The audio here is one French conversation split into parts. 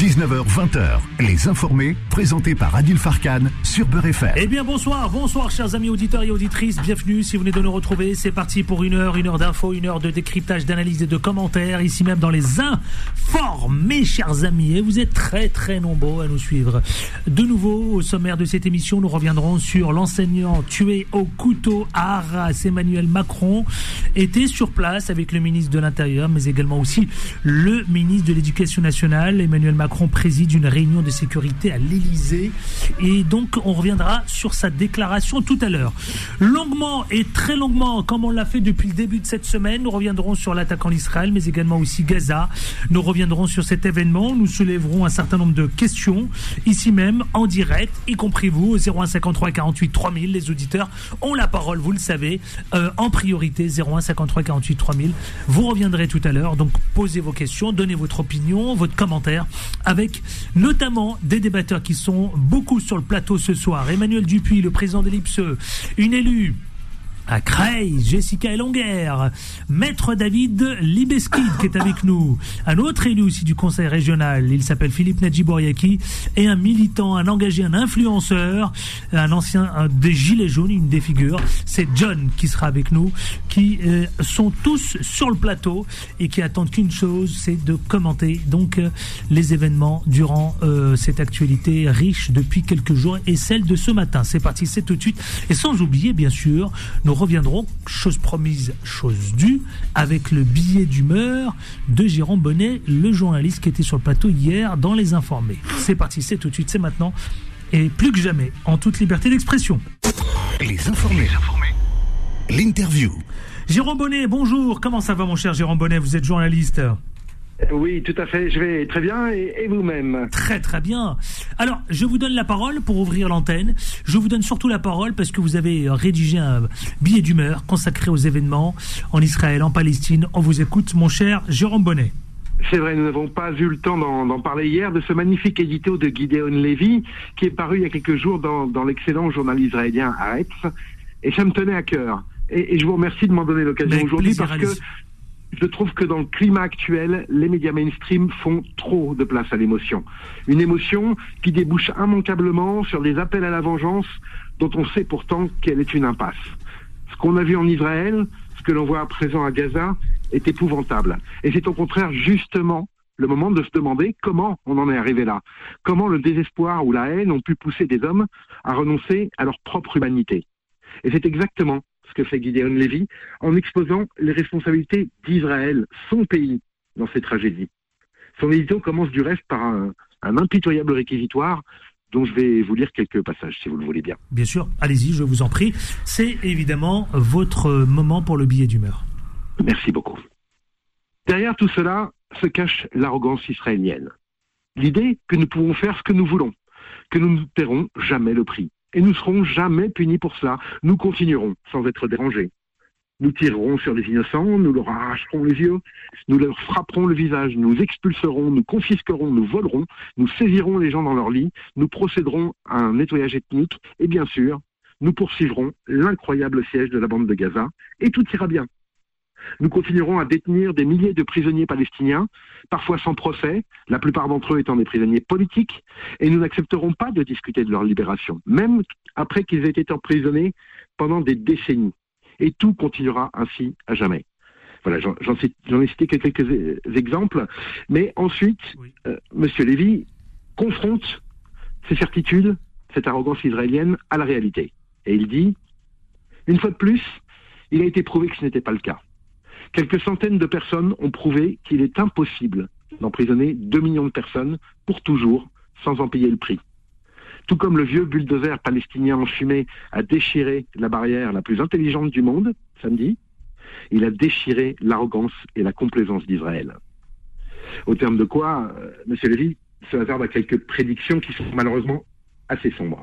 19h-20h, Les Informés, présentés par Adil Farkan sur Beurre FM. Eh bien bonsoir chers amis auditeurs et auditrices, bienvenue si vous venez de nous retrouver, c'est parti pour une heure d'infos, une heure de décryptage, d'analyse et de commentaires, ici même dans Les Informés chers amis, et vous êtes très très nombreux à nous suivre. De nouveau, au sommaire de cette émission, nous reviendrons sur l'enseignant tué au couteau à Arras. Emmanuel Macron était sur place avec le ministre de l'Intérieur, mais également aussi le ministre de l'Éducation nationale. Emmanuel Macron préside une réunion de sécurité à l'Élysée et donc on reviendra sur sa déclaration tout à l'heure. Longuement et très longuement, comme on l'a fait depuis le début de cette semaine, nous reviendrons sur l'attaque en Israël, mais également aussi Gaza. Nous reviendrons sur cet événement, nous soulèverons un certain nombre de questions, ici même, en direct, y compris vous, au 01 53 48 3000. Les auditeurs ont la parole, vous le savez, en priorité, 01 53 48 3000. Vous reviendrez tout à l'heure, donc posez vos questions, donnez votre opinion, votre commentaire, avec notamment des débatteurs qui sont beaucoup sur le plateau ce soir. Emmanuel Dupuis, le président de l'IPSE, une élue à Creil, Jessica Elonguer, Maître David Libeskid qui est avec nous, un autre élu aussi du conseil régional, il s'appelle Philippe Nadjibouriaki, et un militant, un engagé, un influenceur, un ancien des Gilets jaunes, une des figures, c'est John qui sera avec nous, qui sont tous sur le plateau et qui attendent qu'une chose, c'est de commenter donc les événements durant cette actualité riche depuis quelques jours et celle de ce matin. C'est parti, c'est tout de suite, et sans oublier bien sûr, nous reviendrons, chose promise, chose due, avec le billet d'humeur de Jérôme Bonnet, le journaliste qui était sur le plateau hier dans Les Informés. C'est parti, c'est tout de suite, c'est maintenant, et plus que jamais, en toute liberté d'expression. Les Informés. L'interview. Jérôme Bonnet, bonjour, comment ça va mon cher Jérôme Bonnet, vous êtes journaliste ? Oui, tout à fait, je vais très bien, et vous-même ? Très très bien. Alors, je vous donne la parole pour ouvrir l'antenne. Je vous donne surtout la parole parce que vous avez rédigé un billet d'humeur consacré aux événements en Israël, en Palestine. On vous écoute, mon cher Jérôme Bonnet. C'est vrai, nous n'avons pas eu le temps d'en parler hier, de ce magnifique édito de Gideon Levy, qui est paru il y a quelques jours dans l'excellent journal israélien Haaretz, et ça me tenait à cœur. Et je vous remercie de m'en donner l'occasion aujourd'hui, parce que je trouve que dans le climat actuel, les médias mainstream font trop de place à l'émotion. Une émotion qui débouche immanquablement sur des appels à la vengeance dont on sait pourtant qu'elle est une impasse. Ce qu'on a vu en Israël, ce que l'on voit à présent à Gaza, est épouvantable. Et c'est au contraire justement le moment de se demander comment on en est arrivé là. Comment le désespoir ou la haine ont pu pousser des hommes à renoncer à leur propre humanité. Et c'est exactement ce que fait Gideon Levy, en exposant les responsabilités d'Israël, son pays, dans ces tragédies. Son édito commence du reste par un impitoyable réquisitoire dont je vais vous lire quelques passages, si vous le voulez bien. Bien sûr, allez-y, je vous en prie. C'est évidemment votre moment pour le billet d'humeur. Merci beaucoup. Derrière tout cela se cache l'arrogance israélienne. L'idée que nous pouvons faire ce que nous voulons, que nous ne paierons jamais le prix. Et nous ne serons jamais punis pour cela. Nous continuerons sans être dérangés. Nous tirerons sur les innocents, nous leur arracherons les yeux, nous leur frapperons le visage, nous expulserons, nous confisquerons, nous volerons, nous saisirons les gens dans leur lit, nous procéderons à un nettoyage ethnique et bien sûr, nous poursuivrons l'incroyable siège de la bande de Gaza et tout ira bien. Nous continuerons à détenir des milliers de prisonniers palestiniens, parfois sans procès, la plupart d'entre eux étant des prisonniers politiques, et nous n'accepterons pas de discuter de leur libération, même après qu'ils aient été emprisonnés pendant des décennies. Et tout continuera ainsi à jamais. Voilà, j'en ai cité quelques exemples, mais ensuite, oui. Monsieur Levy confronte ces certitudes, cette arrogance israélienne, à la réalité. Et il dit, une fois de plus, il a été prouvé que ce n'était pas le cas. Quelques centaines de personnes ont prouvé qu'il est impossible d'emprisonner 2 millions de personnes pour toujours sans en payer le prix. Tout comme le vieux bulldozer palestinien en fumée a déchiré la barrière la plus intelligente du monde, samedi, il a déchiré l'arrogance et la complaisance d'Israël. Au terme de quoi, M. Levy se hasarde à quelques prédictions qui sont malheureusement assez sombres.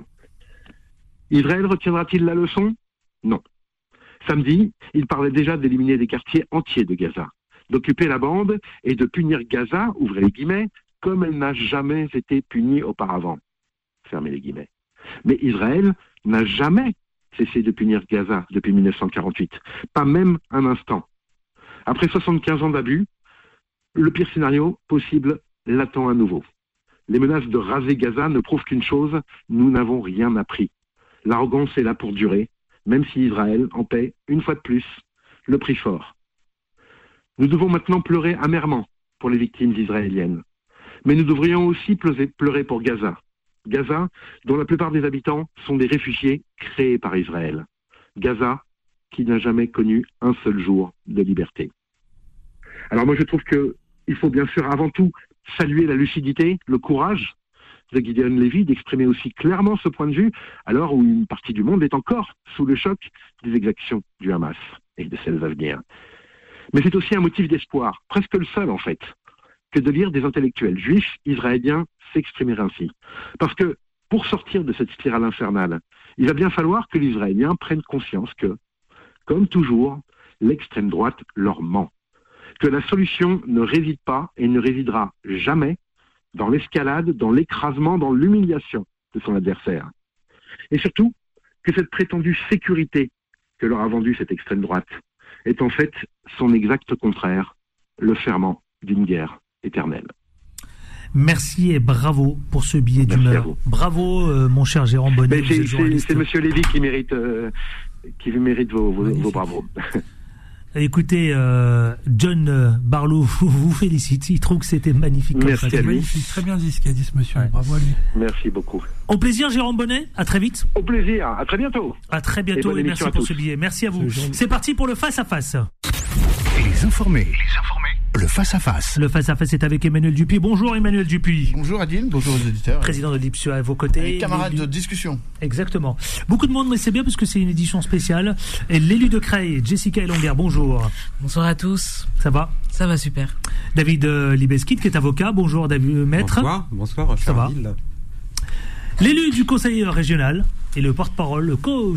Israël retiendra-t-il la leçon ? Non. Samedi, il parlait déjà d'éliminer des quartiers entiers de Gaza, d'occuper la bande et de punir Gaza, ouvrez les guillemets, comme elle n'a jamais été punie auparavant. Fermez les guillemets. Mais Israël n'a jamais cessé de punir Gaza depuis 1948, pas même un instant. Après 75 ans d'abus, le pire scénario possible l'attend à nouveau. Les menaces de raser Gaza ne prouvent qu'une chose, nous n'avons rien appris. L'arrogance est là pour durer, même si Israël en paie, une fois de plus, le prix fort. Nous devons maintenant pleurer amèrement pour les victimes israéliennes. Mais nous devrions aussi pleurer pour Gaza. Gaza, dont la plupart des habitants sont des réfugiés créés par Israël. Gaza, qui n'a jamais connu un seul jour de liberté. Alors moi je trouve qu'il faut bien sûr avant tout saluer la lucidité, le courage de Gideon Levy d'exprimer aussi clairement ce point de vue, alors où une partie du monde est encore sous le choc des exactions du Hamas et de celles à venir. Mais c'est aussi un motif d'espoir, presque le seul en fait, que de lire des intellectuels juifs israéliens s'exprimer ainsi. Parce que pour sortir de cette spirale infernale, il va bien falloir que les Israéliens prennent conscience que, comme toujours, l'extrême droite leur ment. Que la solution ne réside pas et ne résidera jamais dans l'escalade, dans l'écrasement, dans l'humiliation de son adversaire. Et surtout, que cette prétendue sécurité que leur a vendue cette extrême droite est en fait son exact contraire, le ferment d'une guerre éternelle. Merci et bravo pour ce billet d'humeur. Bravo, mon cher Jérôme Bonnet. C'est M. Lévy qui mérite vos bravos. Écoutez, John Barlow vous félicite. Il trouve que c'était magnifique. Merci à lui. Magnifique. Très bien dit ce qu'a dit ce monsieur. Ouais. Bravo à lui. Merci beaucoup. Au plaisir, Jérôme Bonnet. À très vite. Au plaisir. À très bientôt. À très bientôt et merci pour ce billet. Merci à vous. C'est parti pour le face-à-face. Les informés. Le face-à-face. Le face-à-face est avec Emmanuel Dupuis. Bonjour Emmanuel Dupuis. Bonjour Adine, bonjour aux auditeurs. Président de l'IPSU à vos côtés. Camarades de discussion. Exactement. Beaucoup de monde, mais c'est bien parce que c'est une édition spéciale. Et l'élu de Creil, Jessica Elonguer, bonjour. Bonsoir à tous. Ça va ? Ça va super. David Libeskid qui est avocat. Bonjour David, maître. Bonsoir. Ça va ? L'élu du conseil régional et le porte-parole,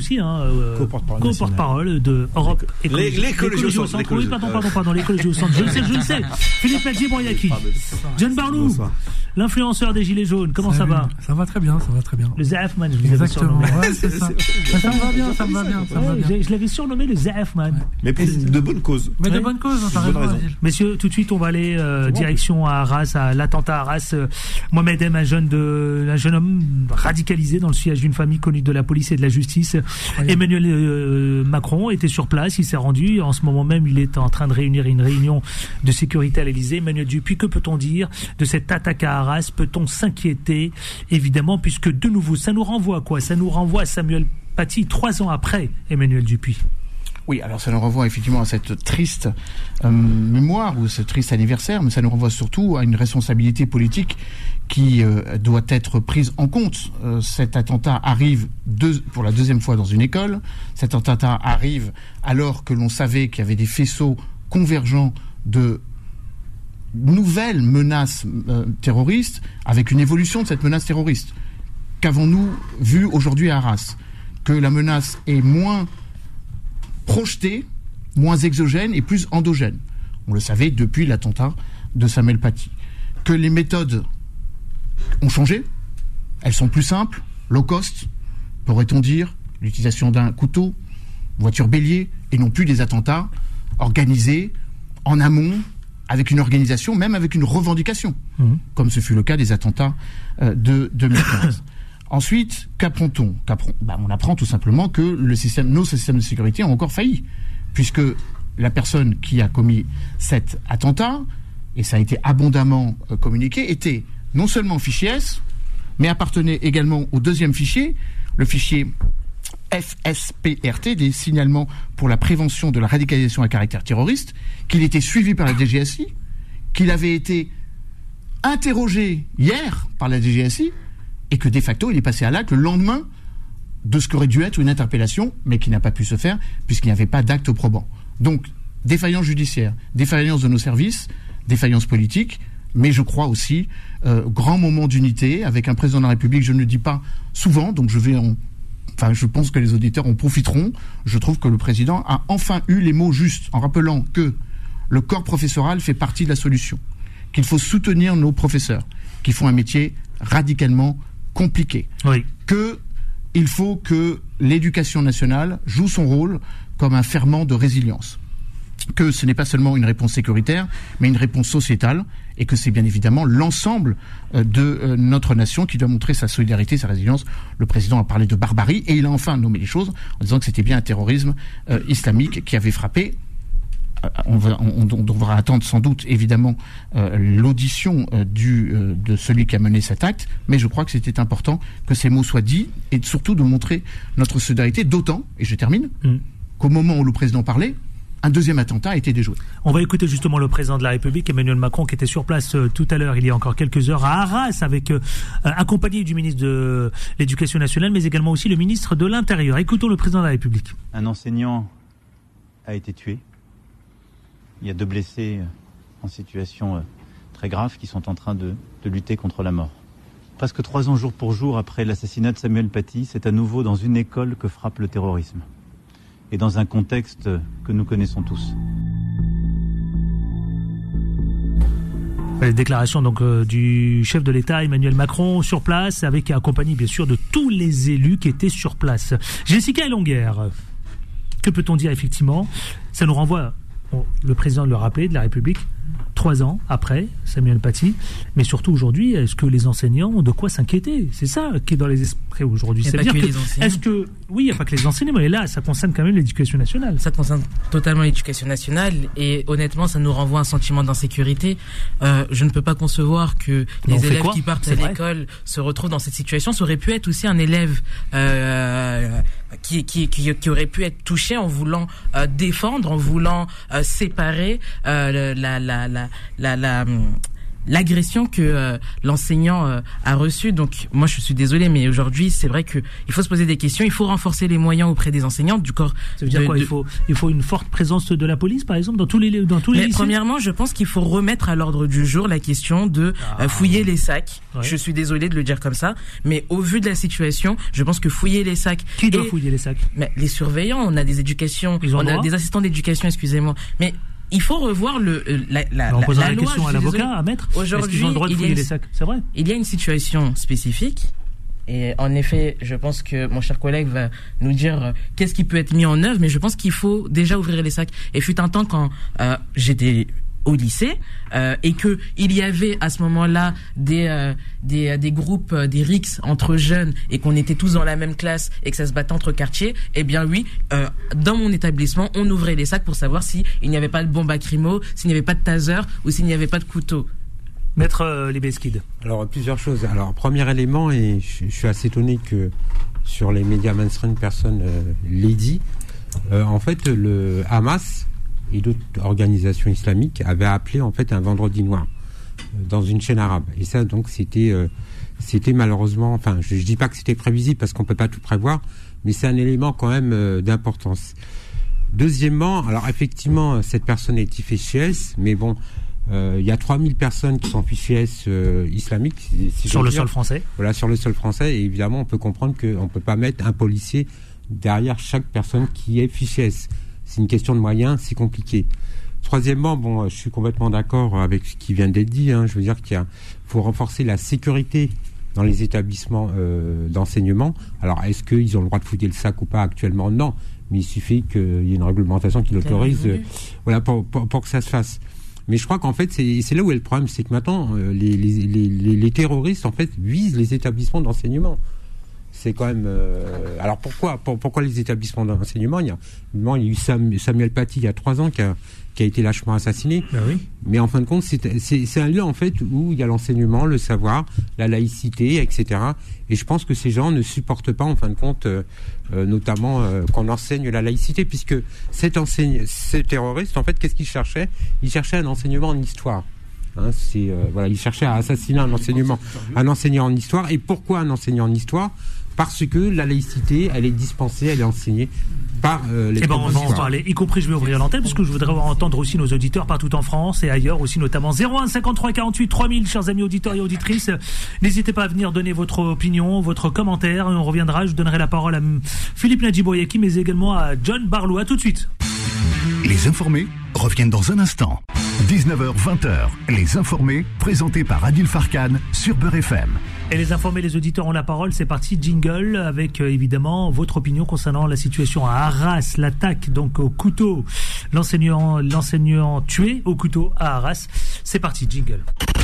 co-porte-parole de Europe Écologie. L'écologie au centre. Oui, pardon, l'écologie au centre. Je le sais. Philippe Ladji-Broyaki. John Barlow, l'influenceur des Gilets jaunes. Comment ça va ? Ça va très bien. Le Zaefman, je vous avais surnommé. Ouais, c'est ça. Ça me va bien. Je l'avais surnommé le Zaefman. Ouais. Mais pour de bonnes causes. Mais de bonnes causes, t'as raison. Messieurs, tout de suite, on va aller direction à Arras, à l'attentat à Arras. Mohamed M, un jeune homme radicalisé dans le sillage d'une famille connue de la police et de la justice. Oui. Emmanuel Macron était sur place, il s'est rendu. En ce moment même, il est en train de réunir une réunion de sécurité à l'Élysée. Emmanuel Dupuis, que peut-on dire de cette attaque à Arras ? Peut-on s'inquiéter ? Évidemment, puisque de nouveau, ça nous renvoie à quoi ? Ça nous renvoie à Samuel Paty, 3 ans après Emmanuel Dupuis. Oui, alors ça nous renvoie effectivement à cette triste mémoire ou ce triste anniversaire, mais ça nous renvoie surtout à une responsabilité politique qui doit être prise en compte. Cet attentat arrive pour la deuxième fois dans une école. Cet attentat arrive alors que l'on savait qu'il y avait des faisceaux convergents de nouvelles menaces terroristes, avec une évolution de cette menace terroriste. Qu'avons-nous vu aujourd'hui à Arras ? Que la menace est moins projetée, moins exogène et plus endogène. On le savait depuis l'attentat de Samuel Paty. Que les méthodes ont changé, elles sont plus simples, low cost, pourrait-on dire, l'utilisation d'un couteau, voiture bélier, et non plus des attentats organisés en amont, avec une organisation, même avec une revendication, comme ce fut le cas des attentats de 2015. Ensuite, qu'apprend-on ? On apprend tout simplement que nos systèmes de sécurité ont encore failli, puisque la personne qui a commis cet attentat, et ça a été abondamment communiqué, était non seulement fichier S, mais appartenait également au deuxième fichier, le fichier FSPRT, des signalements pour la prévention de la radicalisation à caractère terroriste, qu'il était suivi par la DGSI, qu'il avait été interrogé hier par la DGSI, et que de facto, il est passé à l'acte le lendemain de ce qu'aurait dû être une interpellation, mais qui n'a pas pu se faire, puisqu'il n'y avait pas d'acte probant. Donc, défaillance judiciaire, défaillance de nos services, défaillance politique, mais je crois aussi grand moment d'unité, avec un président de la République, je ne le dis pas souvent, donc je pense que les auditeurs en profiteront. Je trouve que le président a enfin eu les mots justes, en rappelant que le corps professoral fait partie de la solution, qu'il faut soutenir nos professeurs, qui font un métier radicalement compliqué, oui. Qu'il faut que l'éducation nationale joue son rôle comme un ferment de résilience, que ce n'est pas seulement une réponse sécuritaire, mais une réponse sociétale, et que c'est bien évidemment l'ensemble de notre nation qui doit montrer sa solidarité, sa résilience. Le président a parlé de barbarie et il a enfin nommé les choses en disant que c'était bien un terrorisme islamique qui avait frappé. On devra attendre sans doute évidemment l'audition de celui qui a mené cet acte, mais je crois que c'était important que ces mots soient dits et surtout de montrer notre solidarité, d'autant, et je termine, qu'au moment où le président parlait, un deuxième attentat a été déjoué. On va écouter justement le président de la République, Emmanuel Macron, qui était sur place tout à l'heure, il y a encore quelques heures, à Arras, accompagné du ministre de l'Éducation nationale, mais également aussi le ministre de l'Intérieur. Écoutons le président de la République. Un enseignant a été tué. Il y a 2 blessés en situation très grave qui sont en train de lutter contre la mort. Presque 3 ans jour pour jour après l'assassinat de Samuel Paty, c'est à nouveau dans une école que frappe le terrorisme. Et dans un contexte que nous connaissons tous. Les déclarations donc du chef de l'État Emmanuel Macron sur place, accompagné bien sûr de tous les élus qui étaient sur place. Jessica Elonguerre, que peut-on dire effectivement ? Ça nous renvoie... le président le rappelait, de la République, 3 ans après Samuel Paty, mais surtout aujourd'hui, est-ce que les enseignants ont de quoi s'inquiéter ? C'est ça qui est dans les esprits aujourd'hui. Il n'y a pas que les enseignants. Oui, il n'y a pas que les enseignants, mais là, ça concerne quand même l'éducation nationale. Ça concerne totalement l'éducation nationale, et honnêtement, ça nous renvoie à un sentiment d'insécurité. Je ne peux pas concevoir que les élèves qui partent à l'école se retrouvent dans cette situation. Ça aurait pu être aussi un élève qui aurait pu être touché en voulant défendre, en voulant séparer l'agression que l'enseignant a reçue. Donc moi je suis désolé, mais aujourd'hui c'est vrai que il faut se poser des questions, il faut renforcer les moyens auprès des enseignants du corps. Ça veut dire quoi ? Il faut une forte présence de la police par exemple dans tous les lycées. Premièrement, je pense qu'il faut remettre à l'ordre du jour la question de fouiller les sacs. Ouais. Je suis désolé de le dire comme ça, mais au vu de la situation, je pense que fouiller les sacs. Qui doit fouiller les sacs ? Mais les surveillants, on a des éducations, on a des assistants d'éducation, excusez-moi. Mais il faut revoir on posera la question à l'avocat, à maître. Aujourd'hui, est-ce qu'ils ont le droit de fouiller les sacs ? C'est vrai. Il y a une situation spécifique. Et en effet, je pense que mon cher collègue va nous dire qu'est-ce qui peut être mis en œuvre, mais je pense qu'il faut déjà ouvrir les sacs. Et fut un temps quand j'étais au lycée et que il y avait à ce moment-là des groupes, des rixes entre jeunes et qu'on était tous dans la même classe et que ça se battait entre quartiers, eh bien oui, dans mon établissement, on ouvrait les sacs pour savoir s'il n'y avait pas de bombe lacrymo, s'il n'y avait pas de taser ou s'il n'y avait pas de couteau. Maître Libeskid. Alors, plusieurs choses. Alors, premier élément, et je suis assez étonné que sur les médias mainstream, personne l'ait dit. En fait, le Hamas et d'autres organisations islamiques avaient appelé en fait un vendredi noir dans une chaîne arabe. Et ça, donc, c'était malheureusement... Enfin, je dis pas que c'était prévisible parce qu'on peut pas tout prévoir, mais c'est un élément quand même d'importance. Deuxièmement, alors effectivement, cette personne est fichée S, mais bon... il y a 3000 personnes qui sont fichées S islamiques. Sur le sol français. Voilà, sur le sol français. Et évidemment, on peut comprendre qu'on ne peut pas mettre un policier derrière chaque personne qui est fichée S. C'est une question de moyens, c'est compliqué. Troisièmement, bon, je suis complètement d'accord avec ce qui vient d'être dit. Je veux dire qu'il faut renforcer la sécurité dans les établissements d'enseignement. Alors, est-ce qu'ils ont le droit de fouiller le sac ou pas actuellement ? Non. Mais il suffit qu'il y ait une réglementation qui l'autorise voilà, pour que ça se fasse. Mais je crois qu'en fait, c'est là où est le problème, c'est que maintenant, les terroristes, en fait, visent les établissements d'enseignement. C'est quand même... alors pourquoi les établissements d'enseignement ? Il y a eu Samuel Paty il y a 3 ans qui a été lâchement assassiné. Ben oui. Mais en fin de compte, c'est un lieu en fait où il y a l'enseignement, le savoir, la laïcité, etc. Et je pense que ces gens ne supportent pas en fin de compte, notamment qu'on enseigne la laïcité, puisque ces terroristes, en fait, qu'est-ce qu'ils cherchaient ? Ils cherchaient un enseignement en histoire. Voilà, ils cherchaient à assassiner un enseignant en histoire. Et pourquoi un enseignant en histoire ? Parce que la laïcité, elle est dispensée, elle est enseignée par les on va en parler, y compris je vais ouvrir l'antenne parce que je voudrais entendre aussi nos auditeurs partout en France et ailleurs aussi, notamment 01 53 48 3000, chers amis auditeurs et auditrices. N'hésitez pas à venir donner votre opinion, votre commentaire, et on reviendra. Je donnerai la parole à Philippe Nadjiboyeki, mais également à John Barlou. À tout de suite. Les informés reviennent dans un instant. 19h-20h, les informés, présentés par Adil Farkan sur Beurre FM. Et les informés, les auditeurs ont la parole. C'est parti, jingle, avec évidemment votre opinion concernant la situation à Arras, l'attaque donc au couteau, l'enseignant tué au couteau à Arras. C'est parti, jingle.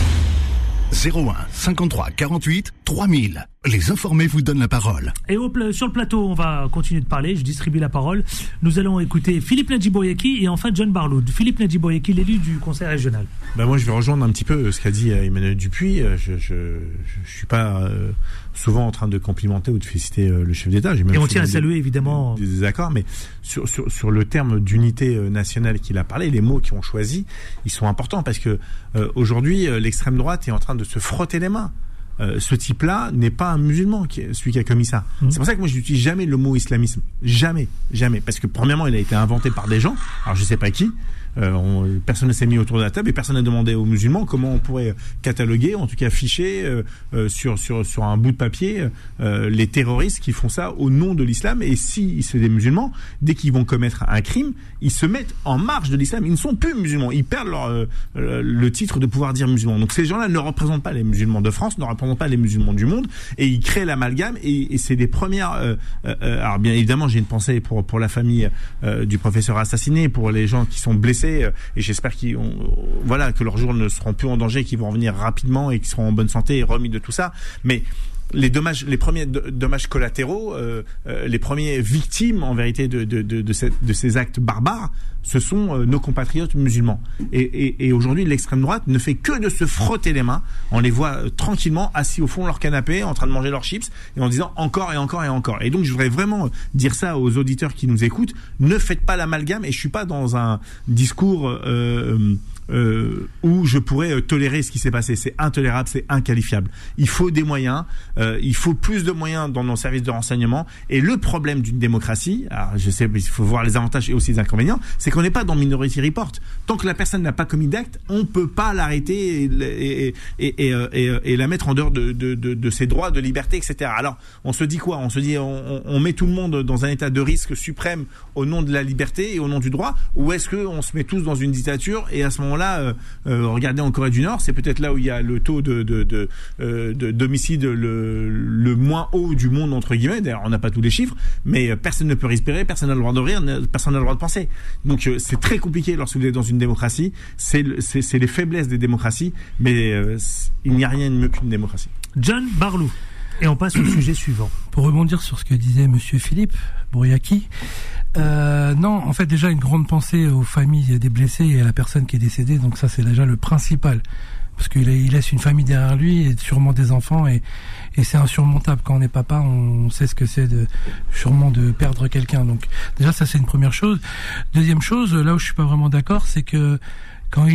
01 53 48 3000. Les informés vous donnent la parole. Et sur le plateau, on va continuer de parler. Je distribue la parole. Nous allons écouter Philippe Nadjiboyaki et enfin John Barloud. Philippe Nadjiboyaki, l'élu du conseil régional. Moi, je vais rejoindre un petit peu ce qu'a dit Emmanuel Dupuis. Je suis pas souvent en train de complimenter ou de féliciter le chef d'État. Et on tient à saluer évidemment des désaccords, mais sur le terme d'unité nationale qu'il a parlé, les mots qu'ils ont choisis, ils sont importants parce que aujourd'hui, l'extrême droite est en train de se frotter les mains. Ce type-là n'est pas un musulman, celui qui a commis ça. C'est pour ça que moi je n'utilise jamais le mot islamisme, jamais, parce que premièrement il a été inventé par des gens, alors je sais pas qui. Personne ne s'est mis autour de la table et personne n'a demandé aux musulmans comment on pourrait cataloguer, en tout cas afficher sur un bout de papier les terroristes qui font ça au nom de l'islam. Et si c'est des musulmans, dès qu'ils vont commettre un crime, ils se mettent en marge de l'islam. Ils ne sont plus musulmans, ils perdent le titre de pouvoir dire musulmans. Donc ces gens-là ne représentent pas les musulmans de France, ne représentent pas les musulmans du monde, et ils créent l'amalgame. Et c'est des premières. Alors bien évidemment, j'ai une pensée pour la famille du professeur assassiné, pour les gens qui sont blessés. Et j'espère que leurs jours ne seront plus en danger, qu'ils vont revenir rapidement et qu'ils seront en bonne santé et remis de tout ça. Mais les premiers dommages collatéraux, les premières victimes en vérité de ces actes barbares, ce sont nos compatriotes musulmans. Et aujourd'hui, l'extrême droite ne fait que de se frotter les mains. On les voit tranquillement assis au fond de leur canapé, en train de manger leurs chips, et en disant encore et encore et encore. Et donc, je voudrais vraiment dire ça aux auditeurs qui nous écoutent. Ne faites pas l'amalgame, et je suis pas dans un discours où je pourrais tolérer ce qui s'est passé. C'est intolérable, c'est inqualifiable. Il faut des moyens, il faut plus de moyens dans nos services de renseignement. Et le problème d'une démocratie, alors je sais, il faut voir les avantages et aussi les inconvénients, c'est qu'on n'est pas dans Minority Report. Tant que la personne n'a pas commis d'acte, on peut pas l'arrêter et la mettre en dehors de ses droits, de liberté, etc. Alors, on se dit quoi ? On se dit, on met tout le monde dans un état de risque suprême au nom de la liberté et au nom du droit, ou est-ce qu'on se met tous dans une dictature et à ce moment-là, regardez en Corée du Nord, c'est peut-être là où il y a le taux d'homicide le moins haut du monde, entre guillemets. D'ailleurs, on n'a pas tous les chiffres, mais personne ne peut respirer, personne n'a le droit de rire, personne n'a le droit de penser. Donc c'est très compliqué lorsque vous êtes dans une démocratie. C'est les faiblesses des démocraties, mais il n'y a rien de mieux qu'une démocratie. John Barloud. Et on passe au sujet suivant. Pour rebondir sur ce que disait Monsieur Philippe Bouriaki, non, en fait déjà une grande pensée aux familles des blessés et à la personne qui est décédée. Donc ça c'est déjà le principal, parce qu'il laisse une famille derrière lui et sûrement des enfants, et c'est insurmontable. Quand on est papa, on sait ce que c'est sûrement de perdre quelqu'un. Donc déjà ça c'est une première chose. Deuxième chose, là où je suis pas vraiment d'accord, c'est que quand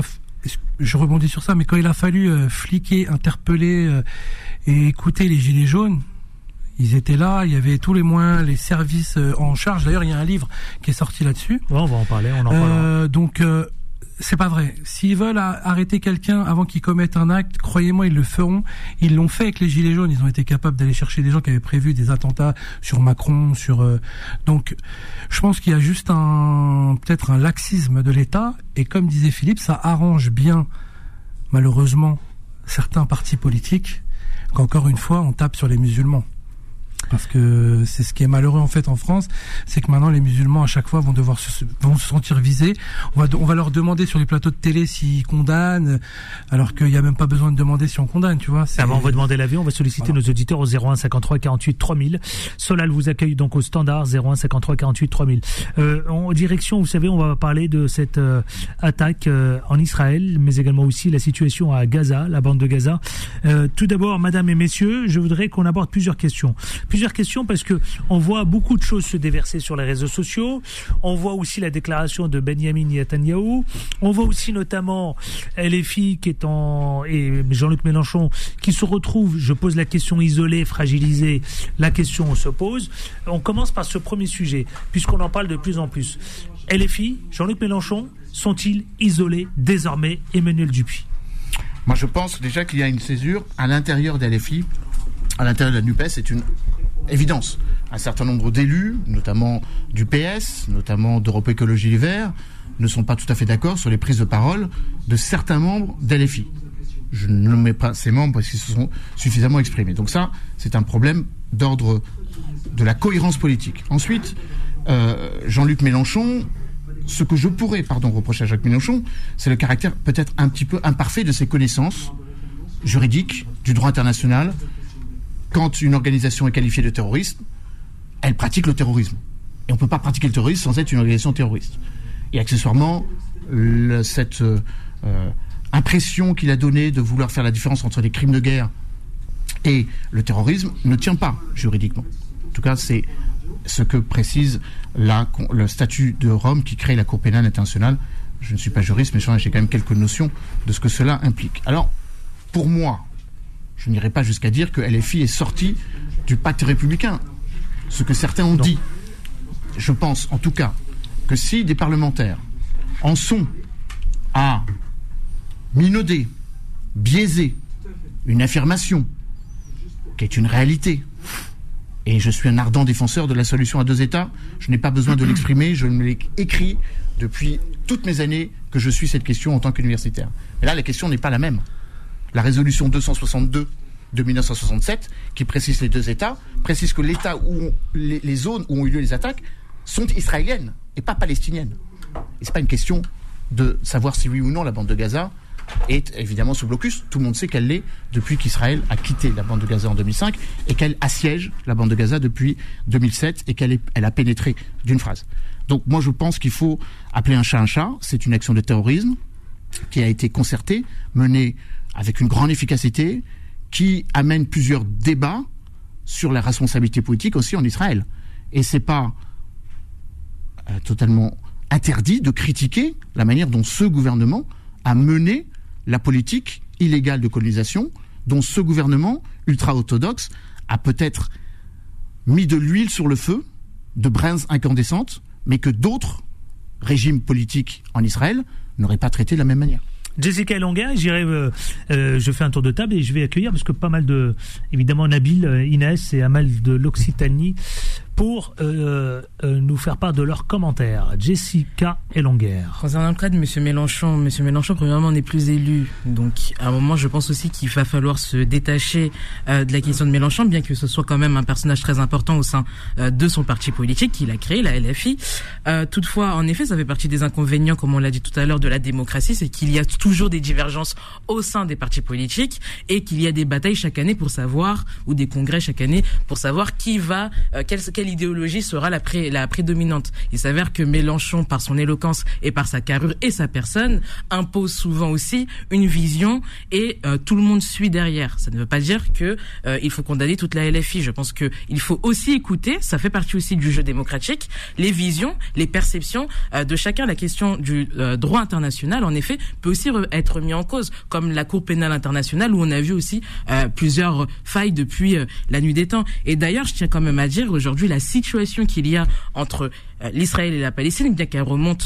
je rebondis sur ça, mais quand il a fallu fliquer, interpeller et écouter les gilets jaunes, ils étaient là, il y avait tous les moyens, les services en charge. D'ailleurs, il y a un livre qui est sorti là-dessus. Ouais, on va en parler, on en parlera. Donc, c'est pas vrai. S'ils veulent arrêter quelqu'un avant qu'il commette un acte, croyez-moi, ils le feront. Ils l'ont fait avec les gilets jaunes. Ils ont été capables d'aller chercher des gens qui avaient prévu des attentats sur Macron, donc, je pense qu'il y a juste peut-être un laxisme de l'État. Et comme disait Philippe, ça arrange bien, malheureusement, certains partis politiques, qu'encore une fois, on tape sur les musulmans. Parce que c'est ce qui est malheureux en fait en France, c'est que maintenant les musulmans à chaque fois vont se sentir visés. On va leur demander sur les plateaux de télé s'ils condamnent, alors qu'il n'y a même pas besoin de demander si on condamne, tu vois. On va demander l'avis, on va solliciter nos auditeurs au 01 53 48 3000. Solal vous accueille donc au standard 01 53 48 3000. En direction, vous savez, on va parler de cette attaque en Israël, mais également aussi la situation à Gaza, la bande de Gaza. Tout d'abord, mesdames et messieurs, je voudrais qu'on aborde plusieurs questions parce que on voit beaucoup de choses se déverser sur les réseaux sociaux. On voit aussi la déclaration de Benyamin Netanyahou. On voit aussi notamment LFI et Jean-Luc Mélenchon qui se retrouvent, je pose la question, isolés, fragilisés. La question se pose. On commence par ce premier sujet, puisqu'on en parle de plus en plus. LFI, Jean-Luc Mélenchon, sont-ils isolés désormais, Emmanuel Dupuis? Moi, je pense déjà qu'il y a une césure à l'intérieur de LFI, à l'intérieur de la NUPES, c'est une évidence. un certain nombre d'élus, notamment du PS, notamment d'Europe Écologie Les Verts, ne sont pas tout à fait d'accord sur les prises de parole de certains membres d'LFI. Je ne nommerai pas ces membres parce qu'ils se sont suffisamment exprimés. Donc ça, c'est un problème d'ordre de la cohérence politique. Ensuite, Jean-Luc Mélenchon, ce que je pourrais, reprocher à Jacques Mélenchon, c'est le caractère peut-être un petit peu imparfait de ses connaissances juridiques, du droit international. Quand une organisation est qualifiée de terroriste, elle pratique le terrorisme. Et on ne peut pas pratiquer le terrorisme sans être une organisation terroriste. Et accessoirement, cette impression qu'il a donnée de vouloir faire la différence entre les crimes de guerre et le terrorisme ne tient pas juridiquement. En tout cas, c'est ce que précise le statut de Rome qui crée la Cour pénale internationale. Je ne suis pas juriste, mais j'ai quand même quelques notions de ce que cela implique. Alors, pour moi, je n'irai pas jusqu'à dire que LFI est sorti du pacte républicain, ce que certains ont dit. Je pense, en tout cas, que si des parlementaires en sont à minauder, biaiser une affirmation qui est une réalité, et je suis un ardent défenseur de la solution à 2 États, je n'ai pas besoin de l'exprimer, je me l'ai écrit depuis toutes mes années que je suis cette question en tant qu'universitaire. Mais là, la question n'est pas la même. La résolution 262 de 1967, qui précise les 2 États, précise que l'État où les zones où ont eu lieu les attaques sont israéliennes et pas palestiniennes. Et c'est pas une question de savoir si oui ou non la bande de Gaza est évidemment sous blocus. Tout le monde sait qu'elle l'est depuis qu'Israël a quitté la bande de Gaza en 2005 et qu'elle assiège la bande de Gaza depuis 2007 et qu'elle a pénétré d'une phrase. Donc moi je pense qu'il faut appeler un chat. C'est une action de terrorisme qui a été concertée, menée avec une grande efficacité, qui amène plusieurs débats sur la responsabilité politique aussi en Israël. Et c'est pas totalement interdit de critiquer la manière dont ce gouvernement a mené la politique illégale de colonisation, dont ce gouvernement ultra-orthodoxe a peut-être mis de l'huile sur le feu, de braises incandescentes, mais que d'autres régimes politiques en Israël n'auraient pas traité de la même manière. Jessica Elonguer, je fais un tour de table et je vais accueillir, parce que pas mal de, évidemment, Nabil, Inès et Amal de l'Occitanie, pour nous faire part de leurs commentaires. Jessica Elonguer. Concernant le cas de M. Mélenchon, premièrement, n'est plus élu. Donc, à un moment, je pense aussi qu'il va falloir se détacher de la question de Mélenchon, bien que ce soit quand même un personnage très important au sein de son parti politique qu'il a créé, la LFI. Toutefois, en effet, ça fait partie des inconvénients, comme on l'a dit tout à l'heure, de la démocratie, c'est qu'il y a toujours des divergences au sein des partis politiques et qu'il y a des batailles chaque année pour savoir, ou des congrès chaque année, pour savoir qui va, quelle idéologie sera la prédominante. Il s'avère que Mélenchon, par son éloquence et par sa carrure et sa personne, impose souvent aussi une vision et tout le monde suit derrière. Ça ne veut pas dire que il faut condamner toute la LFI. Je pense que il faut aussi écouter, ça fait partie aussi du jeu démocratique, les visions, les perceptions de chacun. La question du droit international, en effet, peut aussi être mis en cause, comme la Cour pénale internationale, où on a vu aussi plusieurs failles depuis la nuit des temps. Et d'ailleurs, je tiens quand même à dire, aujourd'hui, la situation qu'il y a entre l'Israël et la Palestine, bien qu'elle remonte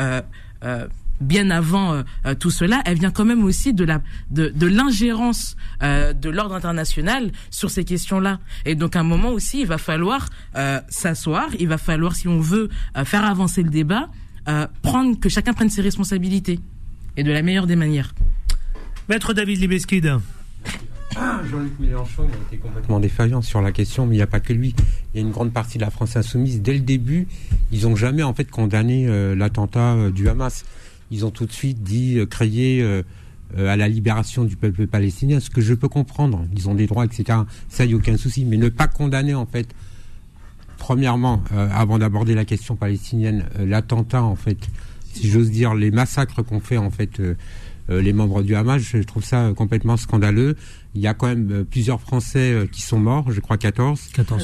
bien avant tout cela, elle vient quand même aussi de l'ingérence de l'ordre international sur ces questions-là. Et donc à un moment aussi, il va falloir s'asseoir, il va falloir, si on veut faire avancer le débat, que chacun prenne ses responsabilités, et de la meilleure des manières. Maître David Libeskid. Jean-Luc Mélenchon, il a été complètement défaillant sur la question, mais il n'y a pas que lui. Il y a une grande partie de la France insoumise. Dès le début, ils n'ont jamais en fait condamné l'attentat du Hamas. Ils ont tout de suite dit crier à la libération du peuple palestinien, ce que je peux comprendre. Ils ont des droits, etc. Ça, il n'y a aucun souci. Mais ne pas condamner en fait, premièrement, avant d'aborder la question palestinienne, l'attentat en fait, si j'ose dire, les massacres qu'ont fait en fait les membres du Hamas, je trouve ça complètement scandaleux. Il y a quand même plusieurs Français qui sont morts, je crois 13.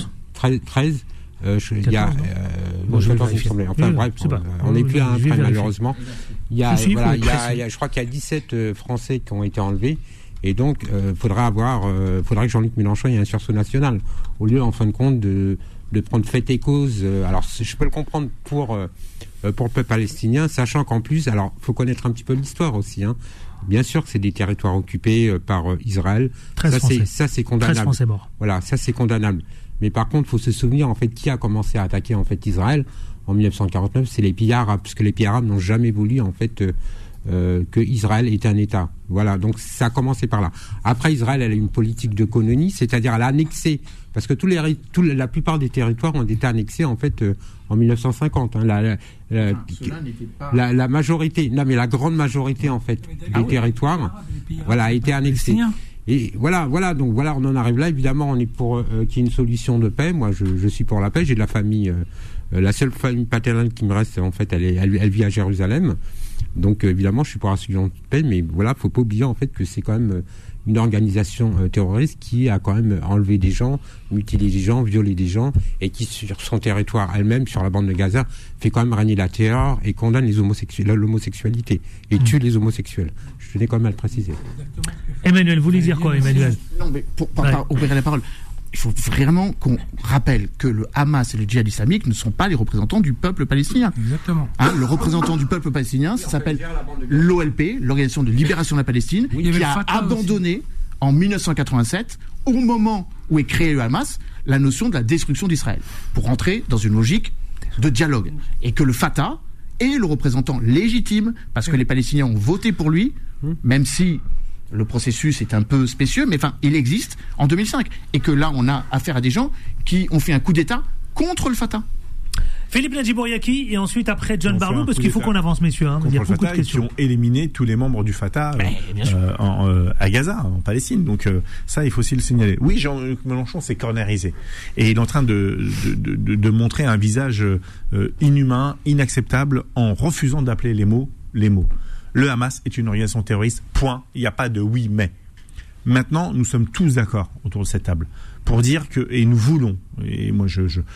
Il y a 14, il me semblait. Enfin bref, on n'est plus à un près malheureusement. Je crois qu'il y a 17 Français qui ont été enlevés. Et donc, faudrait que Jean-Luc Mélenchon ait un sursaut national, au lieu, en fin de compte, de prendre fait et cause. Alors, je peux le comprendre pour le peuple palestinien, sachant qu'en plus, alors, faut connaître un petit peu l'histoire aussi, hein. Bien sûr que c'est des territoires occupés par Israël. Ça, c'est condamnable. 13 Français morts. Voilà, ça, c'est condamnable. Mais par contre, il faut se souvenir en fait qui a commencé à attaquer en fait Israël en 1949, c'est les pays arabes, puisque les pays arabes n'ont jamais voulu en fait que Israël est un État. Voilà, donc ça a commencé par là. Après, Israël, elle a une politique de colonie, c'est-à-dire elle a annexé, parce que la plupart des territoires ont été annexés en fait en 1950. Hein. La majorité, non mais la grande majorité en fait des territoires, voilà, a été annexée. Et voilà, donc voilà, on en arrive là. Évidemment, on est pour qu'il y ait une solution de paix. Moi, je suis pour la paix. J'ai de la famille, la seule famille paternelle qui me reste, en fait, elle vit à Jérusalem. Donc évidemment, je suis pour la solution de paix, mais voilà, faut pas oublier en fait que c'est quand même une organisation terroriste qui a quand même enlevé des gens, mutilé des gens, violé des gens, et qui sur son territoire elle-même, sur la bande de Gaza, fait quand même régner la terreur et condamne l'homosexualité et tue les homosexuels. Je tenais quand même à le préciser. Emmanuel, vous voulez dire quoi, Emmanuel? Non, mais pour pas opérer la parole. Il faut vraiment qu'on rappelle que le Hamas et le djihad islamique ne sont pas les représentants du peuple palestinien. Exactement. Le représentant du peuple palestinien, ça s'appelle l'OLP, l'Organisation de Libération de la Palestine, qui a abandonné en 1987, au moment où est créé le Hamas, la notion de la destruction d'Israël, pour entrer dans une logique de dialogue. Et que le Fatah est le représentant légitime, parce que les Palestiniens ont voté pour lui, même si le processus est un peu spécieux, mais enfin, il existe en 2005. Et que là, on a affaire à des gens qui ont fait un coup d'État contre le Fatah. Philippe Nadjibouriaki et ensuite après John Barlou, parce qu'il faut qu'on avance, messieurs. Hein, il y a beaucoup de questions. Qui ont éliminé tous les membres du Fatah à Gaza, en Palestine. Donc ça, il faut aussi le signaler. Oui, Jean-Luc Mélenchon s'est cornérisé. Et il est en train de montrer un visage inhumain, inacceptable, en refusant d'appeler les mots. Le Hamas est une organisation terroriste, point. Il n'y a pas de oui, mais. Maintenant, nous sommes tous d'accord autour de cette table pour dire que, et nous voulons, et moi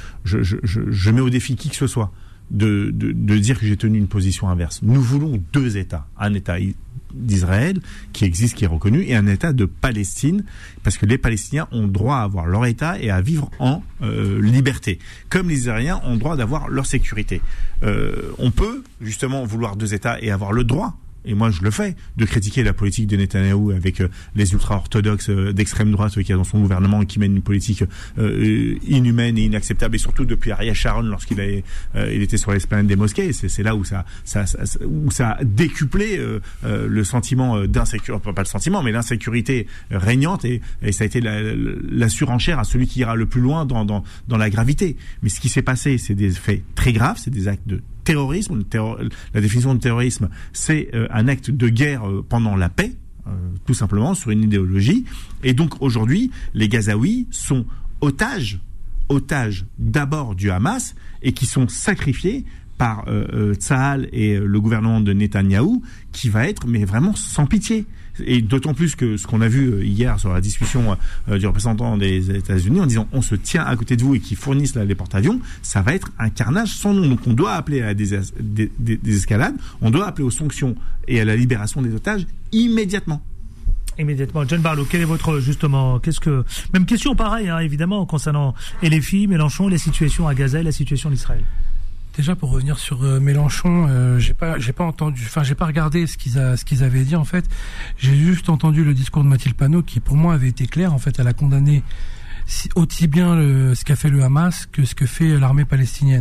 je mets au défi qui que ce soit, de dire que j'ai tenu une position inverse. Nous voulons deux États. Un État d'Israël qui existe, qui est reconnu, et un État de Palestine, parce que les Palestiniens ont droit à avoir leur État et à vivre en liberté. Comme les Israéliens ont droit d'avoir leur sécurité. On peut justement vouloir deux États et avoir le droit, et moi je le fais, de critiquer la politique de Netanyahou avec les ultra-orthodoxes d'extrême droite qu'il y a dans son gouvernement et qui mène une politique inhumaine et inacceptable, et surtout depuis Ariel Sharon lorsqu'il il était sur l'esplanade des mosquées. C'est là où ça a décuplé le sentiment d'insécurité, pas le sentiment, mais l'insécurité régnante, et ça a été la surenchère à celui qui ira le plus loin dans la gravité. Mais ce qui s'est passé, c'est des faits très graves, c'est des actes de terrorisme. La définition de terrorisme, c'est un acte de guerre pendant la paix, tout simplement, sur une idéologie. Et donc aujourd'hui, les Gazaouis sont otages d'abord du Hamas, et qui sont sacrifiés par Tsahal et le gouvernement de Netanyahou, qui va être mais vraiment sans pitié. Et d'autant plus que ce qu'on a vu hier sur la discussion du représentant des États-Unis en disant on se tient à côté de vous et qui fournissent les porte-avions, ça va être un carnage sans nom. Donc on doit appeler à des escalades, on doit appeler aux sanctions et à la libération des otages immédiatement. John Barlou, quel est votre, justement, même question pareille, hein, évidemment, concernant LFI, Mélenchon, la situation à Gaza et la situation d'Israël. Déjà, pour revenir sur Mélenchon, j'ai pas regardé ce qu'ils avaient dit, en fait. J'ai juste entendu le discours de Mathilde Panot, qui pour moi avait été clair. En fait, elle a condamné aussi bien ce qu'a fait le Hamas que ce que fait l'armée palestinienne.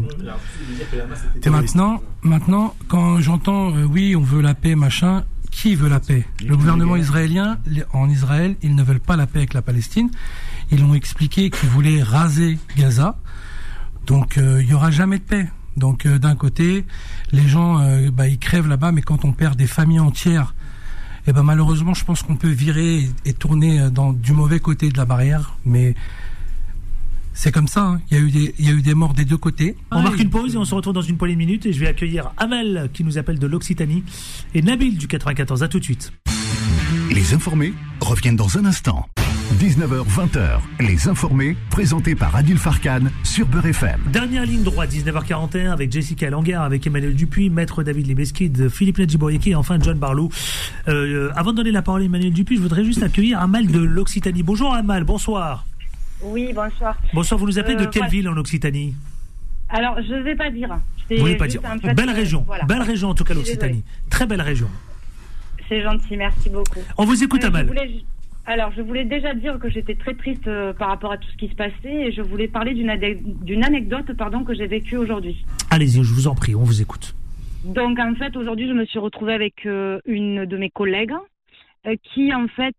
Maintenant, quand j'entends oui, on veut la paix, machin, qui veut la paix? Le gouvernement israélien, en Israël, ils ne veulent pas la paix avec la Palestine. Ils ont expliqué qu'ils voulaient raser Gaza. Donc, il y aura jamais de paix. Donc d'un côté, les gens ils crèvent là-bas, mais quand on perd des familles entières, malheureusement, je pense qu'on peut virer et tourner du mauvais côté de la barrière, mais c'est comme ça. Hein. Il y a eu des morts des deux côtés. On marque une pause et on se retrouve dans une poignée de minutes, et je vais accueillir Amel qui nous appelle de l'Occitanie et Nabil du 94. À tout de suite. Les informés reviennent dans un instant. 19h-20h, les informés, présentés par Adil Farkan sur Beurre FM. Dernière ligne droite, 19h41, avec Jessica Langar, avec Emmanuel Dupuis, Maître David Libeskid, Philippe Nadjibouriaki et enfin John Barlou. Avant de donner la parole à Emmanuel Dupuis, je voudrais juste accueillir Amal de l'Occitanie. Bonjour Amal, bonsoir. Oui, bonsoir. Bonsoir, vous nous appelez de quelle ville en Occitanie? Alors, je ne vais pas dire. Vous ne voulez pas dire. Belle région, voilà. Belle région en tout cas l'Occitanie. Très belle région. C'est gentil, merci beaucoup. On vous écoute Amal. Alors, je voulais déjà dire que j'étais très triste par rapport à tout ce qui se passait et je voulais parler d'une anecdote que j'ai vécue aujourd'hui. Allez-y, je vous en prie, on vous écoute. Donc, en fait, aujourd'hui, je me suis retrouvée avec une de mes collègues qui, en fait,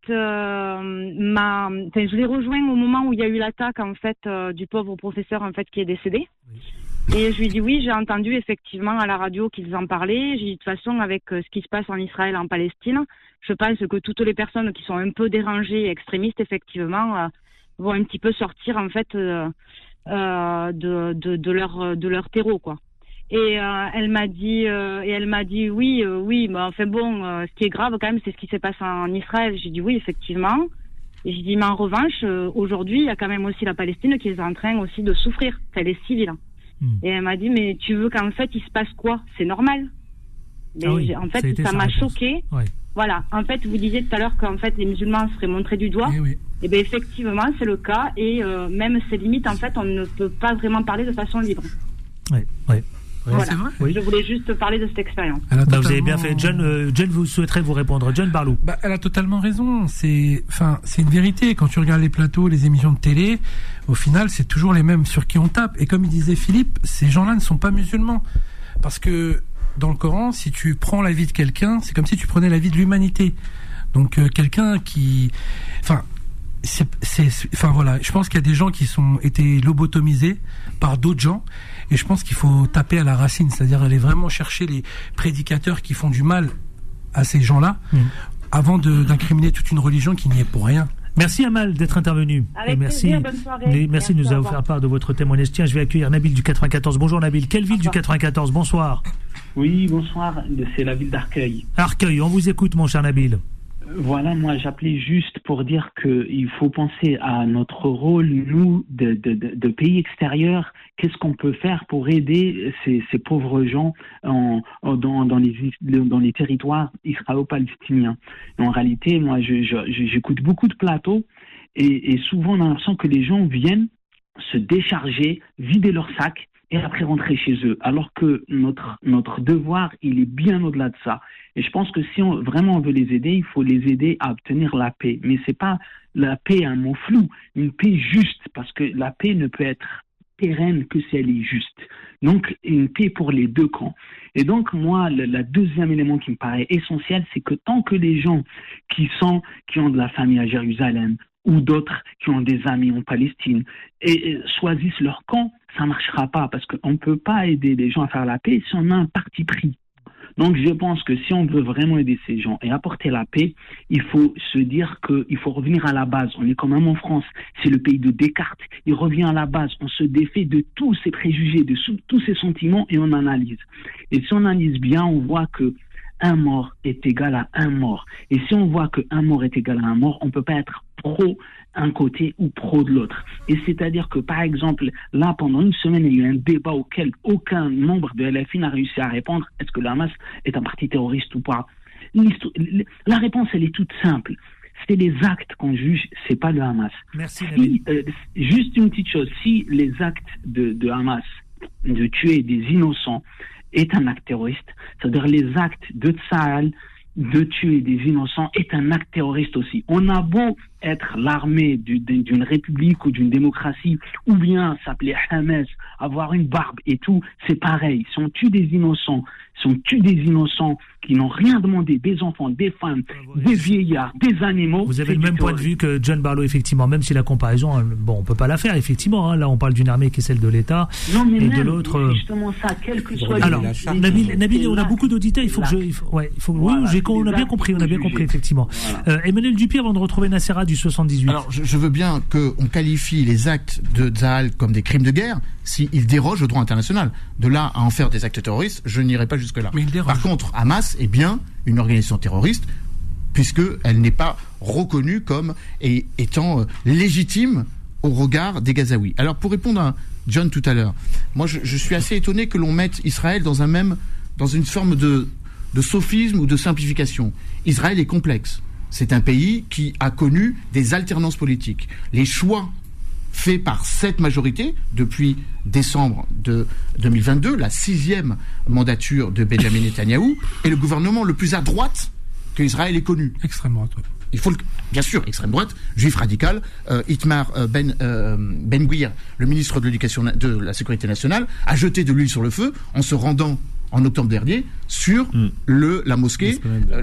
je l'ai rejoint au moment où il y a eu l'attaque, en fait, du pauvre professeur, en fait, qui est décédé. Oui. Et je lui dis oui, j'ai entendu effectivement à la radio qu'ils en parlaient. J'ai dit de toute façon, avec ce qui se passe en Israël, en Palestine, je pense que toutes les personnes qui sont un peu dérangées et extrémistes, effectivement, vont un petit peu sortir, en fait, de leur terreau, quoi. Et elle m'a dit oui, mais enfin bon, ce qui est grave quand même, c'est ce qui s'est passé en Israël. J'ai dit oui, effectivement. Et j'ai dit mais en revanche, aujourd'hui, il y a quand même aussi la Palestine qui est en train aussi de souffrir, elle est civile. Et elle m'a dit mais tu veux qu'en fait il se passe quoi? C'est normal. Mais en fait ça m'a choquée. Ouais. Voilà. En fait, vous disiez tout à l'heure qu'en fait les musulmans seraient montrés du doigt. Et bien effectivement c'est le cas et même ces limites en fait on ne peut pas vraiment parler de façon libre. Oui. Voilà. C'est vrai. Oui. Je voulais juste parler de cette expérience. Vous avez bien fait. John, vous souhaiterez vous répondre. John Barlou. Elle a totalement raison. C'est une vérité. Quand tu regardes les plateaux, les émissions de télé, au final, c'est toujours les mêmes sur qui on tape. Et comme il disait Philippe, ces gens-là ne sont pas musulmans. Parce que dans le Coran, si tu prends la vie de quelqu'un, c'est comme si tu prenais la vie de l'humanité. Donc quelqu'un qui... voilà, je pense qu'il y a des gens qui ont été lobotomisés par d'autres gens et je pense qu'il faut taper à la racine, c'est-à-dire aller vraiment chercher les prédicateurs qui font du mal à ces gens-là avant d'incriminer toute une religion qui n'y est pour rien. Merci Amal d'être intervenu. Avec plaisir, bonne soirée. Merci de nous avoir fait part de votre témoignage. Tiens, je vais accueillir Nabil du 94. Bonjour Nabil. Quelle ville du 94? Bonsoir. Oui, bonsoir. C'est la ville d'Arcueil. Arcueil, on vous écoute mon cher Nabil. Voilà, moi j'appelais juste pour dire qu'il faut penser à notre rôle, nous, de pays extérieurs. Qu'est-ce qu'on peut faire pour aider ces pauvres gens dans les territoires israélo-palestiniens. En réalité, moi j'écoute beaucoup de plateaux et souvent on a l'impression que les gens viennent se décharger, vider leur sac et après rentrer chez eux, alors que notre devoir, il est bien au-delà de ça. Et je pense que si on veut les aider, il faut les aider à obtenir la paix. Mais c'est pas la paix un mot flou, une paix juste, parce que la paix ne peut être pérenne que si elle est juste. Donc, une paix pour les deux camps. Et donc, moi, le deuxième élément qui me paraît essentiel, c'est que tant que les gens qui ont de la famille à Jérusalem, ou d'autres qui ont des amis en Palestine, et choisissent leur camp, ça ne marchera pas, parce qu'on ne peut pas aider les gens à faire la paix si on a un parti pris. Donc je pense que si on veut vraiment aider ces gens et apporter la paix, il faut se dire qu'il faut revenir à la base. On est quand même en France, c'est le pays de Descartes. Il revient à la base, on se défait de tous ces préjugés, de tous ces sentiments et on analyse. Et si on analyse bien, on voit que un mort est égal à un mort. Et si on voit qu'un mort est égal à un mort, on ne peut pas être pro un côté ou pro de l'autre. Et c'est-à-dire que, par exemple, là, pendant une semaine, il y a eu un débat auquel aucun membre de LFI n'a réussi à répondre. Est-ce que le Hamas est un parti terroriste ou pas? La réponse, elle est toute simple. C'est les actes qu'on juge, c'est pas le Hamas. Merci, Nabil. Juste une petite chose, si les actes de Hamas de tuer des innocents est un acte terroriste, c'est-à-dire les actes de Tsahal de tuer des innocents est un acte terroriste aussi. On a beau être l'armée d'une république ou d'une démocratie, ou bien s'appeler Hamas, avoir une barbe et tout, c'est pareil. Si on tue des innocents, qui n'ont rien demandé, des enfants, des femmes, des vieillards, des animaux... Vous avez le même point de vue que John Barlow, effectivement, même si la comparaison, on peut pas la faire, effectivement. Là, on parle d'une armée qui est celle de l'État, et de l'autre... justement ça, quel que soit... Alors, Nabil, on a beaucoup d'auditeurs, il faut que on a bien compris, effectivement. Voilà. Emmanuel Dupuy, avant de retrouver Nassera du 78. Alors, je veux bien qu'on qualifie les actes de Tsahal comme des crimes de guerre s'ils dérogent au droit international. De là à en faire des actes terroristes, je n'irai pas jusque-là. Par contre, Hamas est bien une organisation terroriste, puisqu'elle n'est pas reconnue comme étant légitime au regard des Gazaouis. Alors, pour répondre à John tout à l'heure, moi, je suis assez étonné que l'on mette Israël dans une forme de sophisme ou de simplification. Israël est complexe. C'est un pays qui a connu des alternances politiques. Les choix faits par cette majorité depuis décembre de 2022, la 6e mandature de Benjamin Netanyahou, est le gouvernement le plus à droite que Israël ait connu. Extrêmement à droite. il faut bien sûr, extrême droite, juif radical, Itmar Ben-Gvir, le ministre de l'Éducation de la Sécurité nationale, a jeté de l'huile sur le feu en se rendant en octobre dernier sur la mosquée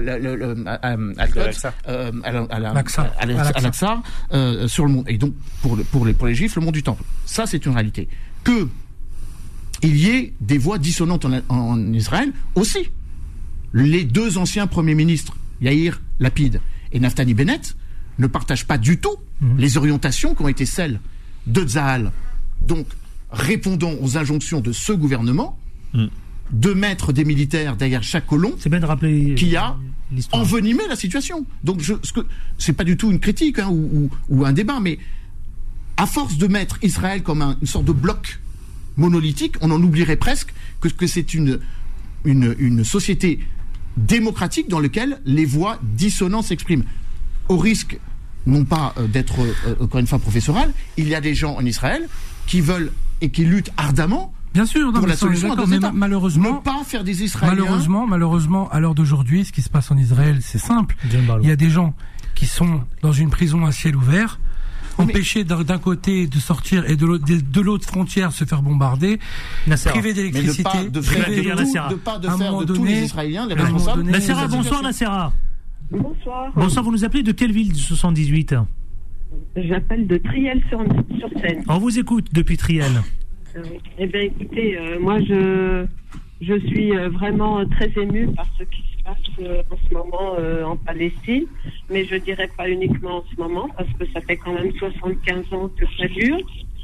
Al-Aqsa sur le monde, et donc pour les juifs, le mont du Temple. Ça, c'est une réalité. Que il y ait des voix dissonantes en Israël aussi. Les deux anciens premiers ministres, Yair Lapid et Naftali Bennett, ne partagent pas du tout les orientations qui ont été celles de Tzahal. Donc, répondons aux injonctions de ce gouvernement de mettre des militaires derrière chaque colon, c'est bien de rappeler qui a envenimé la situation. Donc, c'est pas du tout une critique ou un débat, mais à force de mettre Israël comme une sorte de bloc monolithique, on en oublierait presque que c'est une société démocratique dans laquelle les voix dissonantes s'expriment. Au risque, non pas d'être, encore une fois, professoral, il y a des gens en Israël qui veulent et qui luttent ardemment bien sûr, pour la solution à deux États. Malheureusement, ne pas faire des Israéliens... Malheureusement, à l'heure d'aujourd'hui, ce qui se passe en Israël, c'est simple. Il y a des gens qui sont dans une prison à ciel ouvert, empêcher d'un côté de sortir et de l'autre frontière se faire bombarder, priver d'électricité, de faire de tous les Israéliens les responsables. Nassera, bonsoir Nassera. Bonsoir. Bonsoir, vous nous appelez de quelle ville du 78 ? J'appelle de Triel-sur-Seine. On vous écoute depuis Triel. Eh bien écoutez, moi je suis vraiment très émue par ce qui se passe en ce moment en Palestine, mais je dirais pas uniquement en ce moment, parce que ça fait quand même 75 ans que ça dure.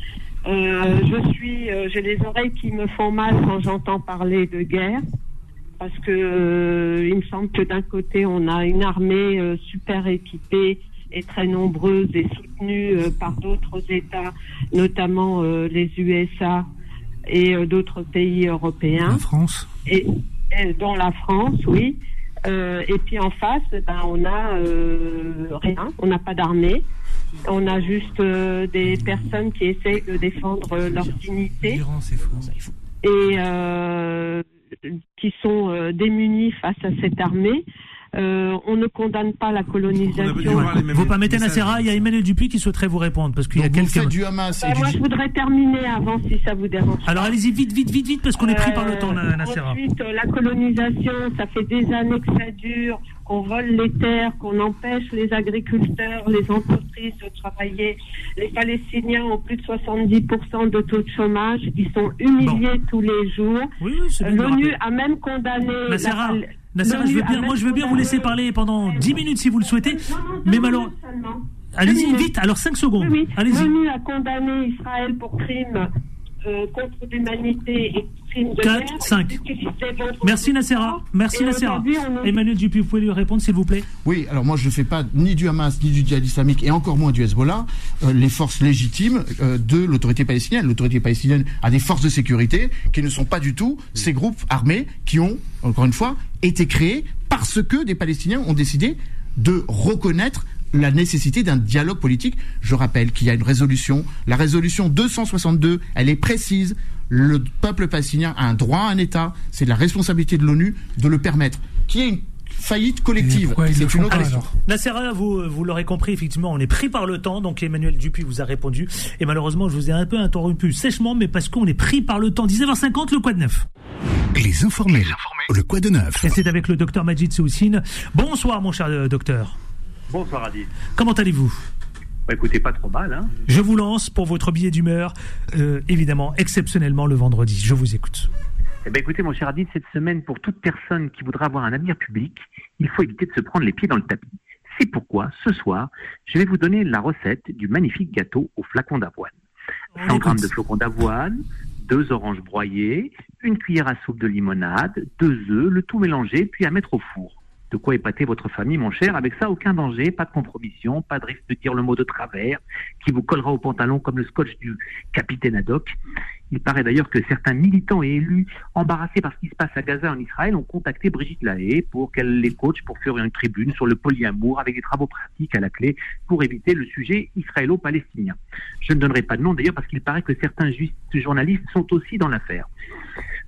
J'ai les oreilles qui me font mal quand j'entends parler de guerre, parce que il me semble que d'un côté on a une armée super équipée et très nombreuse et soutenue par d'autres États, notamment les USA et d'autres pays européens. La France. Et dont la France, oui. Et puis en face, on a rien, on n'a pas d'armée. On a juste des personnes qui essayent de défendre leur dignité et qui sont démunies face à cette armée. On ne condamne pas la colonisation. Vous permettez, Nassera, il y a Emmanuel Dupuis qui souhaiterait vous répondre parce qu'il y a quelqu'un. Du Hamas. Moi, je voudrais terminer avant, si ça vous dérange. Alors allez-y vite, parce qu'on est pris par le temps, Nassera. Ensuite, la colonisation, ça fait des années que ça dure, qu'on vole les terres, qu'on empêche les agriculteurs, les entreprises de travailler. Les Palestiniens ont plus de 70% de taux de chômage. Ils sont humiliés tous les jours. L'ONU a même condamné. Nassera, je veux bien vous laisser parler pendant 10 minutes si vous le souhaitez, mais malheureusement... Allez-y, vite, alors 5 secondes. Oui. Allez-y. L'ONU a condamné Israël pour crimes contre l'humanité et crimes de 4, guerre. 5. Merci Nassera. Emmanuel Dupuis, vous pouvez lui répondre s'il vous plaît ? Oui, alors moi je ne fais pas ni du Hamas, ni du djihad islamique, et encore moins du Hezbollah, les forces légitimes de l'autorité palestinienne. L'autorité palestinienne a des forces de sécurité qui ne sont pas du tout ces groupes armés qui ont, encore une fois, été créés parce que des Palestiniens ont décidé de reconnaître la nécessité d'un dialogue politique. Je rappelle qu'il y a une résolution, la résolution 262, elle est précise. Le peuple palestinien a un droit à un État, c'est de la responsabilité de l'ONU de le permettre. Qu'il y ait une faillite collective, c'est une autre question. Nassera, vous l'aurez compris, effectivement, on est pris par le temps, donc Emmanuel Dupuis vous a répondu, et malheureusement je vous ai un peu interrompu sèchement, mais parce qu'on est pris par le temps. 19h50, le Quad Neuf. Les informés, le Quad Neuf. Et c'est avec le docteur Majid Soussine. Bonsoir mon cher docteur. Bonsoir Adil. Comment allez-vous ? Écoutez, pas trop mal. Hein. Je vous lance pour votre billet d'humeur, évidemment, exceptionnellement le vendredi. Je vous écoute. Écoutez, mon cher Adil, cette semaine, pour toute personne qui voudra avoir un avenir public, il faut éviter de se prendre les pieds dans le tapis. C'est pourquoi, ce soir, je vais vous donner la recette du magnifique gâteau au flacon d'avoine. 100 grammes de flocons d'avoine, 2 oranges broyées, une cuillère à soupe de limonade, 2 œufs, le tout mélangé, puis à mettre au four. De quoi épater votre famille, mon cher. Avec ça, aucun danger, pas de compromission, pas de risque de dire le mot de travers, qui vous collera au pantalon comme le scotch du capitaine Haddock. Il paraît d'ailleurs que certains militants et élus embarrassés par ce qui se passe à Gaza en Israël ont contacté Brigitte Lahaye pour qu'elle les coach pour faire une tribune sur le polyamour avec des travaux pratiques à la clé pour éviter le sujet israélo-palestinien. Je ne donnerai pas de nom d'ailleurs parce qu'il paraît que certains journalistes sont aussi dans l'affaire.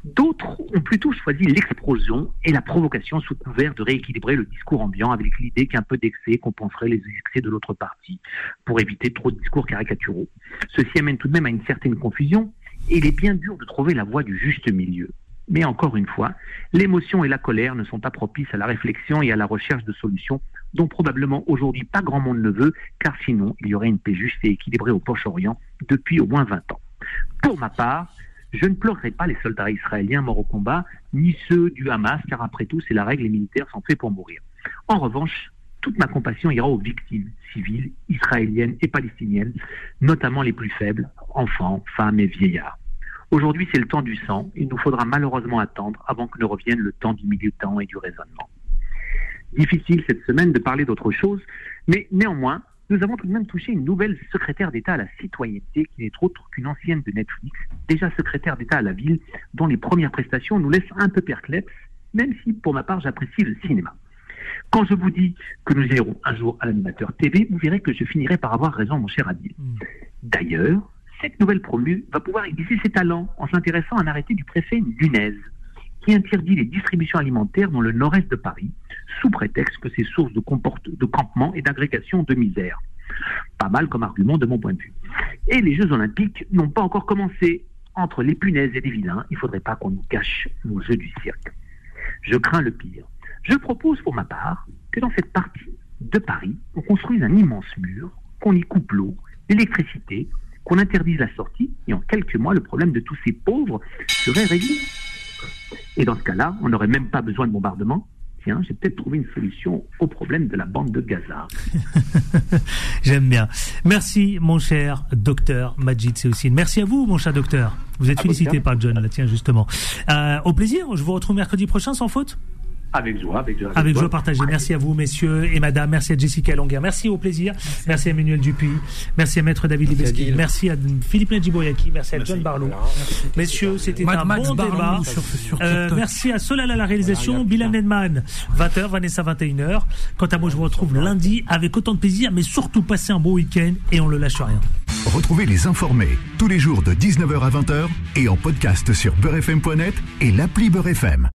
D'autres ont plutôt choisi l'explosion et la provocation sous couvert de rééquilibrer le discours ambiant avec l'idée qu'un peu d'excès compenserait les excès de l'autre partie pour éviter trop de discours caricaturaux. Ceci amène tout de même à une certaine confusion et il est bien dur de trouver la voie du juste milieu. Mais encore une fois, l'émotion et la colère ne sont pas propices à la réflexion et à la recherche de solutions dont probablement aujourd'hui pas grand monde ne veut, car sinon il y aurait une paix juste et équilibrée au Proche-Orient depuis au moins 20 ans. Pour ma part, je ne pleurerai pas les soldats israéliens morts au combat, ni ceux du Hamas, car après tout, c'est la règle, les militaires sont faits pour mourir. En revanche, toute ma compassion ira aux victimes civiles, israéliennes et palestiniennes, notamment les plus faibles, enfants, femmes et vieillards. Aujourd'hui, c'est le temps du sang. Il nous faudra malheureusement attendre avant que ne revienne le temps du militant et du raisonnement. Difficile cette semaine de parler d'autre chose, mais néanmoins, nous avons tout de même touché une nouvelle secrétaire d'État à la citoyenneté qui n'est autre qu'une ancienne de Netflix, déjà secrétaire d'État à la ville, dont les premières prestations nous laissent un peu perplexes, même si pour ma part j'apprécie le cinéma. Quand je vous dis que nous irons un jour à l'animateur TV, vous verrez que je finirai par avoir raison, mon cher Adil. D'ailleurs, cette nouvelle promue va pouvoir aiguiser ses talents en s'intéressant à un arrêté du préfet Nunez, qui interdit les distributions alimentaires dans le nord-est de Paris, sous prétexte que c'est source de campement et d'agrégation de misère. Pas mal comme argument de mon point de vue. Et les Jeux Olympiques n'ont pas encore commencé. Entre les punaises et les vilains, il ne faudrait pas qu'on nous cache nos jeux du cirque. Je crains le pire. Je propose pour ma part que dans cette partie de Paris, on construise un immense mur, qu'on y coupe l'eau, l'électricité, qu'on interdise la sortie, et en quelques mois, le problème de tous ces pauvres serait réglé. Et dans ce cas-là, on n'aurait même pas besoin de bombardement. Tiens, j'ai peut-être trouvé une solution au problème de la bande de Gaza. J'aime bien. Merci, mon cher docteur Majid Seoussine. Merci à vous, mon cher docteur. Vous êtes félicité par John, là, tiens, justement. Au plaisir, je vous retrouve mercredi prochain, sans faute. Avec joie, avec joie partagée. Merci à vous, messieurs et madame. Merci à Jessica Longuer. Merci, au plaisir. Merci à Emmanuel Dupuis. Merci à Maître David Libeski. Merci à Philippe Nadjiboyaki. Merci à John Barlow. Messieurs, c'était un bon débat. Merci à Solal à la réalisation, Bilan Edman, 20h, Vanessa 21h. Quant à moi, je vous retrouve lundi avec autant de plaisir, mais surtout passez un bon week-end et on ne lâche rien. Retrouvez les informés tous les jours de 19h à 20h et en podcast sur beurrefm.net et l'appli Beurrefm.